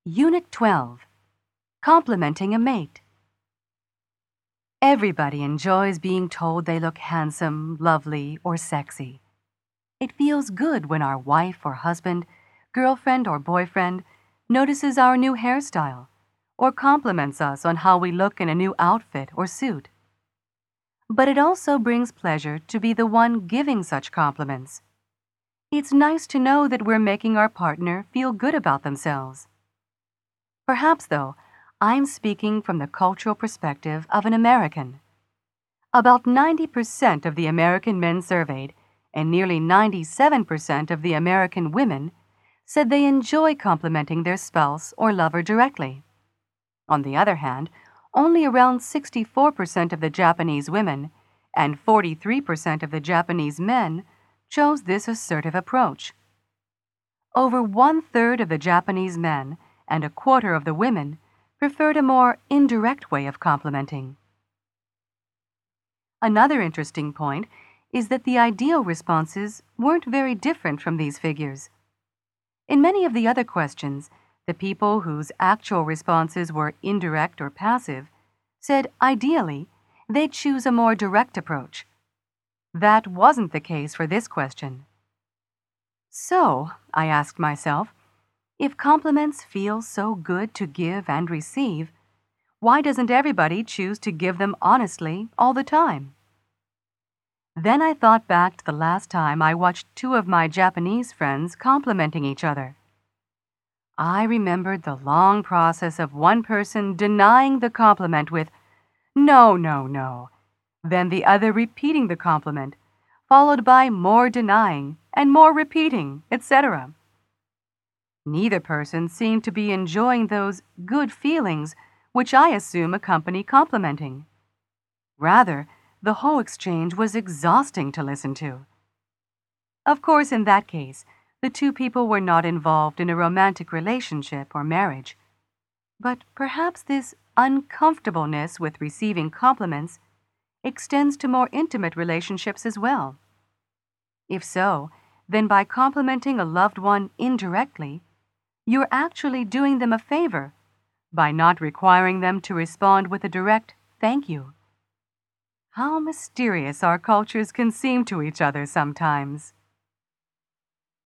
Unit 12. Complimenting a mate. Everybody enjoys being told they look handsome, lovely, or sexy. It feels good when our wife or husband, girlfriend or boyfriend notices our new hairstyle or compliments us on how we look in a new outfit or suit. But it also brings pleasure to be the one giving such compliments. It's nice to know that we're making our partner feel good about themselves. Perhaps, though, I'm speaking from the cultural perspective of an American. About 90% of the American men surveyed and nearly 97% of the American women said they enjoy complimenting their spouse or lover directly. On the other hand, only around 64% of the Japanese women and 43% of the Japanese men chose this assertive approach. Over 1/3 of the Japanese men and a quarter of the women preferred a more indirect way of complimenting. Another interesting point is that the ideal responses weren't very different from these figures. In many of the other questions, the people whose actual responses were indirect or passive said ideally they'd choose a more direct approach. That wasn't the case for this question. So, I asked myself, if compliments feel so good to give and receive, why doesn't everybody choose to give them honestly all the time? Then I thought back to the last time I watched two of my Japanese friends complimenting each other. I remembered the long process of one person denying the compliment with, "No, no, no," then the other repeating the compliment, followed by more denying and more repeating, etc. Neither person seemed to be enjoying those good feelings which I assume accompany complimenting. Rather, the whole exchange was exhausting to listen to. Of course, in that case, the two people were not involved in a romantic relationship or marriage. But perhaps this uncomfortableness with receiving compliments extends to more intimate relationships as well. If so, then by complimenting a loved one indirectly, you're actually doing them a favor by not requiring them to respond with a direct thank you. How mysterious our cultures can seem to each other sometimes.